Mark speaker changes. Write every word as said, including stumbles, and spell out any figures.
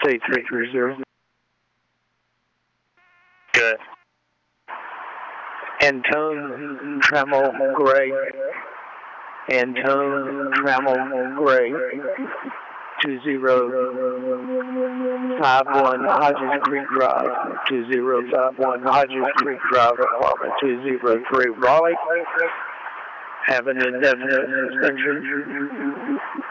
Speaker 1: say three three zero.
Speaker 2: Good.
Speaker 1: Antone Trammell Gray. Antone Trammell Gray. Two zero five one Hodges Creek Drive. Two zero five one Hodges Creek Drive, apartment two zero three Raleigh. Have an indefinite suspension.